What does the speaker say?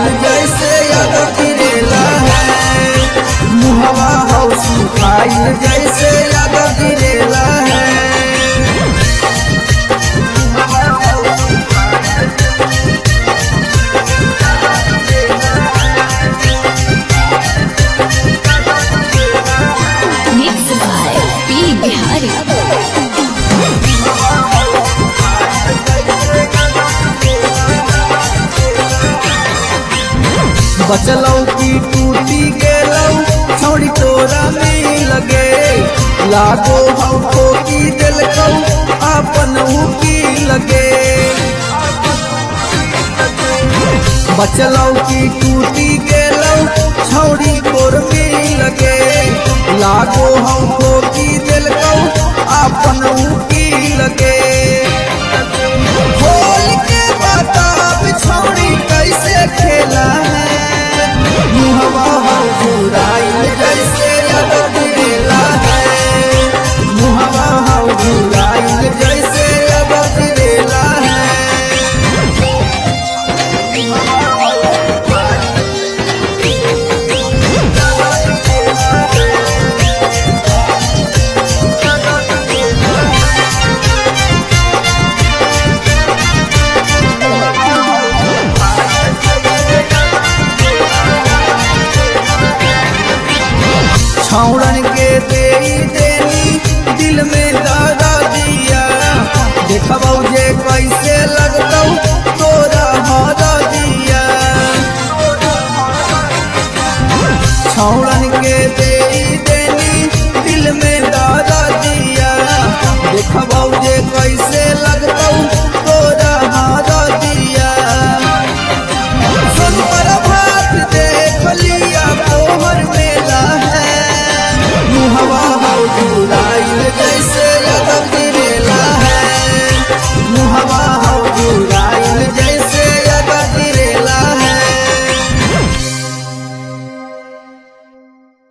जैसे याद गिरेला है, मुहवा हो सुखाइल जैसे याद गिरेला है। Mixed by P. Bihari. बचलौ की टूटी गेलौ छौड़ी तोरा में लगे, लागो हमको की दिलकौ अपन की लगे। बचलौ की टूटी गेलौ छौड़ी तोर में लगे, लागो हमको की दिलकौ अपन की लगे। खोल के बताब छौड़ी कैसे खेला है, मुहवा हो घुराइल जैसे याद गिरेला है, मुहवा हो घुराइल जैसे याद गिरेला है। छौड़न के देनी दिल में दादा दिया, देखबौ जे कैसे लगतौ तोरा हरा दिया। छौड़